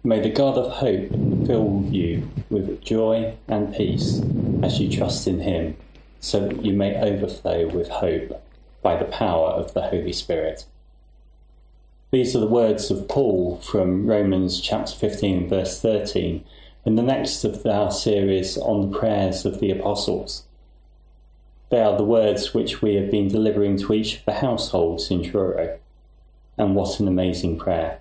May the God of hope fill you with joy and peace as you trust in him, so that you may overflow with hope by the power of the Holy Spirit. These are the words of Paul from Romans chapter 15, verse 13, in the next of our series on the prayers of the apostles. They are the words which we have been delivering to each of the households in Truro. And what an amazing prayer.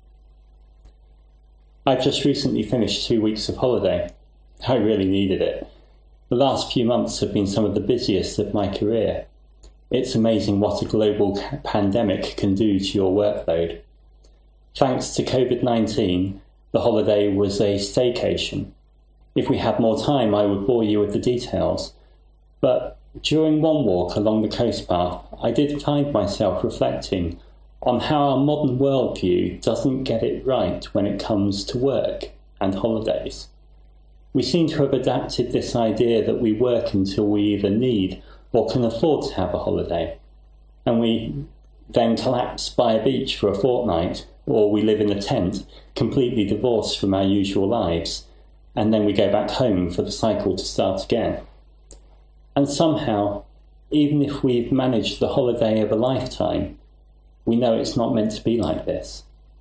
I've just recently finished 2 weeks of holiday. I really needed it. The last few months have been some of the busiest of my career. It's amazing what a global pandemic can do to your workload. Thanks to COVID-19, the holiday was a staycation. If we had more time, I would bore you with the details. But during one walk along the coast path, I did find myself reflecting on how our modern worldview doesn't get it right when it comes to work and holidays. We seem to have adapted this idea that we work until we either need or can afford to have a holiday, and we then collapse by a beach for a fortnight, or we live in a tent completely divorced from our usual lives, and then we go back home for the cycle to start again. And somehow, even if we've managed the holiday of a lifetime, we know it's not meant to be like this.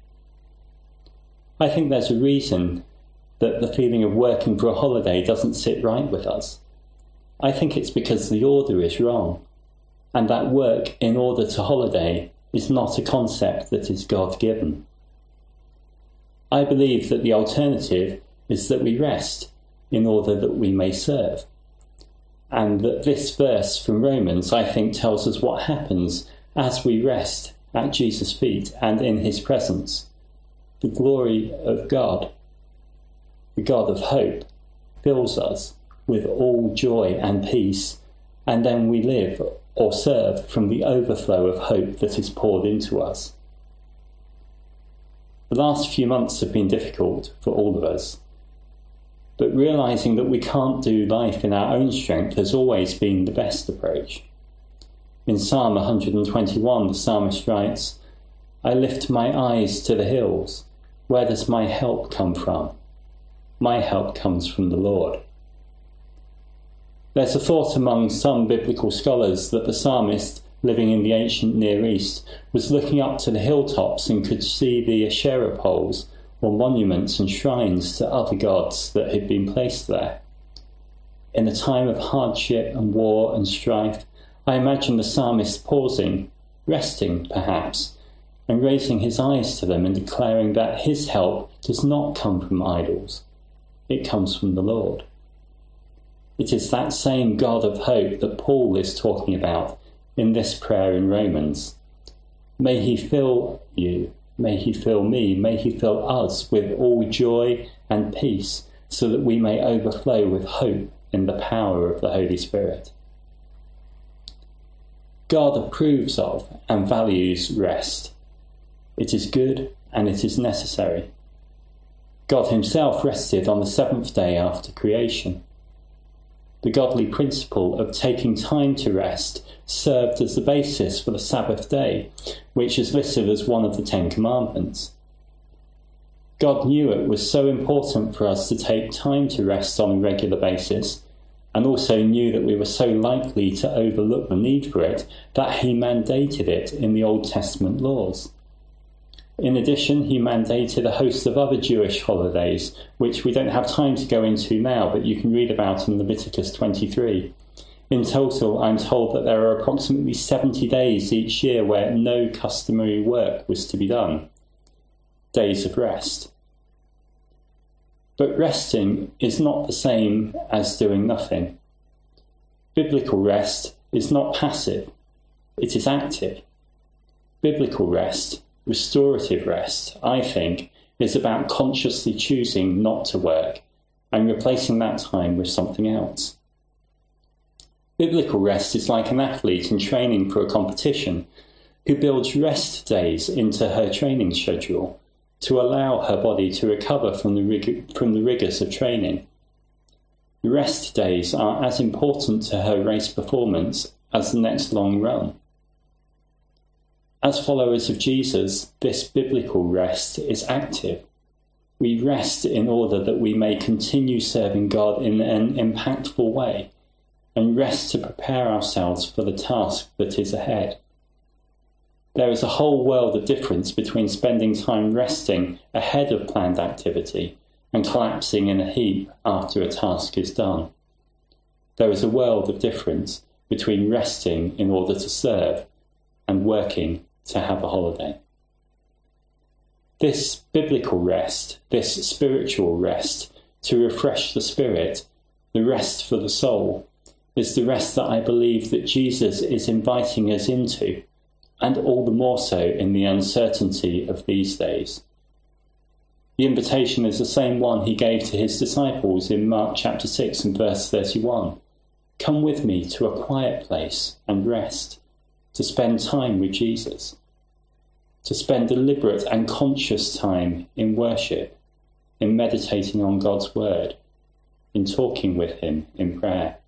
I think there's a reason that the feeling of working for a holiday doesn't sit right with us. I think it's because the order is wrong, and that work in order to holiday is not a concept that is God-given. I believe that the alternative is that we rest in order that we may serve, and that this verse from Romans, I think, tells us what happens as we rest at Jesus' feet and in his presence. The glory of God, the God of hope, fills us with all joy and peace, and then we live or serve from the overflow of hope that is poured into us. The last few months have been difficult for all of us, but realising that we can't do life in our own strength has always been the best approach. In Psalm 121, the psalmist writes, "I lift my eyes to the hills. Where does my help come from? My help comes from the Lord." There's a thought among some biblical scholars that the psalmist, living in the ancient Near East, was looking up to the hilltops and could see the Asherah poles, or monuments and shrines to other gods that had been placed there. In a time of hardship and war and strife, I imagine the psalmist pausing, resting perhaps, and raising his eyes to them and declaring that his help does not come from idols. It comes from the Lord. It is that same God of hope that Paul is talking about in this prayer in Romans. May he fill you, may he fill me, may he fill us with all joy and peace, so that we may overflow with hope in the power of the Holy Spirit. God approves of and values rest. It is good and it is necessary. God himself rested on the seventh day after creation. The godly principle of taking time to rest served as the basis for the Sabbath day, which is listed as one of the 10 Commandments. God knew it was so important for us to take time to rest on a regular basis, and also knew that we were so likely to overlook the need for it, that he mandated it in the Old Testament laws. In addition, he mandated a host of other Jewish holidays, which we don't have time to go into now, but you can read about in Leviticus 23. In total, I'm told that there are approximately 70 days each year where no customary work was to be done. Days of rest. But resting is not the same as doing nothing. Biblical rest is not passive, it is active. Biblical rest, restorative rest, I think, is about consciously choosing not to work and replacing that time with something else. Biblical rest is like an athlete in training for a competition who builds rest days into her training schedule to allow her body to recover from the rigours of training. Rest days are as important to her race performance as the next long run. As followers of Jesus, this biblical rest is active. We rest in order that we may continue serving God in an impactful way, and rest to prepare ourselves for the task that is ahead. There is a whole world of difference between spending time resting ahead of planned activity and collapsing in a heap after a task is done. There is a world of difference between resting in order to serve and working to have a holiday. This biblical rest, this spiritual rest to refresh the spirit, the rest for the soul, is the rest that I believe that Jesus is inviting us into, and all the more so in the uncertainty of these days. The invitation is the same one he gave to his disciples in Mark chapter 6 and verse 31. Come with me to a quiet place and rest, to spend time with Jesus, to spend deliberate and conscious time in worship, in meditating on God's word, in talking with him in prayer.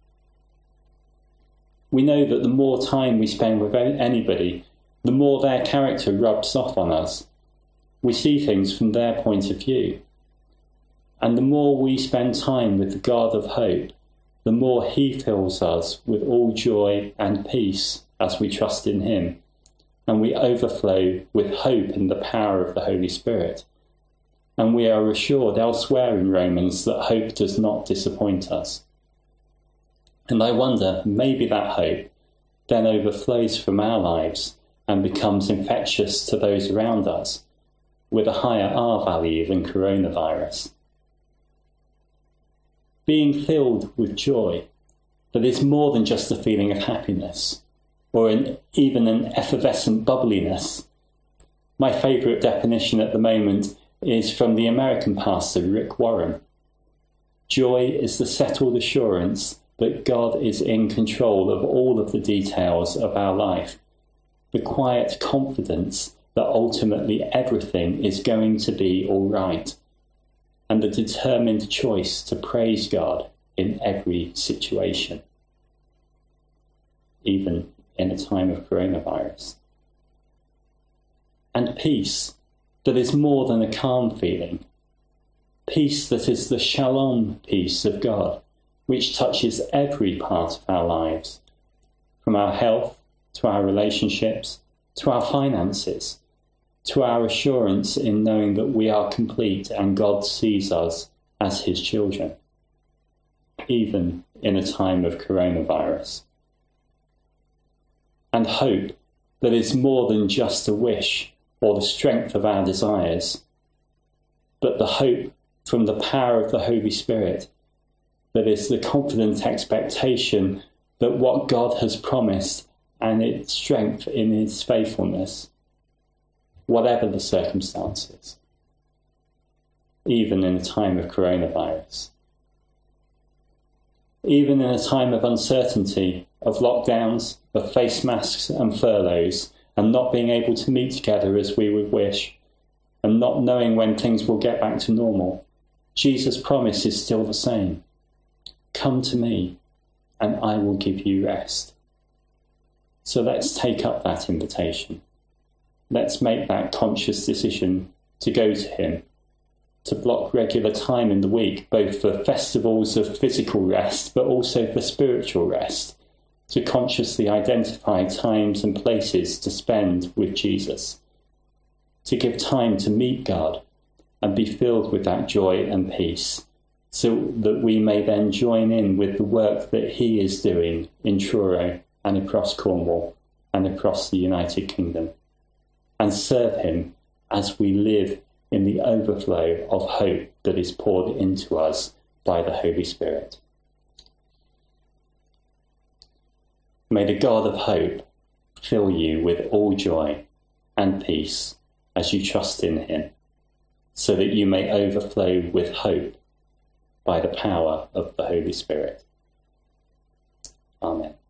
We know that the more time we spend with anybody, the more their character rubs off on us. We see things from their point of view. And the more we spend time with the God of hope, the more he fills us with all joy and peace as we trust in him, and we overflow with hope in the power of the Holy Spirit. And we are assured elsewhere in Romans that hope does not disappoint us. And I wonder, maybe that hope then overflows from our lives and becomes infectious to those around us, with a higher R value than coronavirus. Being filled with joy that is more than just a feeling of happiness, or even an effervescent bubbliness. My favourite definition at the moment is from the American pastor Rick Warren. Joy is the settled assurance that God is in control of all of the details of our life, the quiet confidence that ultimately everything is going to be all right, and the determined choice to praise God in every situation, even in a time of coronavirus. And peace that is more than a calm feeling, peace that is the shalom peace of God, which touches every part of our lives, from our health to our relationships, to our finances, to our assurance in knowing that we are complete and God sees us as his children, even in a time of coronavirus. And hope that is more than just a wish or the strength of our desires, but the hope from the power of the Holy Spirit that is the confident expectation that what God has promised and its strength in his faithfulness, whatever the circumstances, even in a time of coronavirus. Even in a time of uncertainty, of lockdowns, of face masks and furloughs, and not being able to meet together as we would wish, and not knowing when things will get back to normal, Jesus' promise is still the same. Come to me, and I will give you rest. So let's take up that invitation. Let's make that conscious decision to go to him, to block regular time in the week, both for festivals of physical rest, but also for spiritual rest, to consciously identify times and places to spend with Jesus, to give time to meet God and be filled with that joy and peace, so that we may then join in with the work that he is doing in Truro and across Cornwall and across the United Kingdom, and serve him as we live in the overflow of hope that is poured into us by the Holy Spirit. May the God of hope fill you with all joy and peace as you trust in him, so that you may overflow with hope by the power of the Holy Spirit. Amen.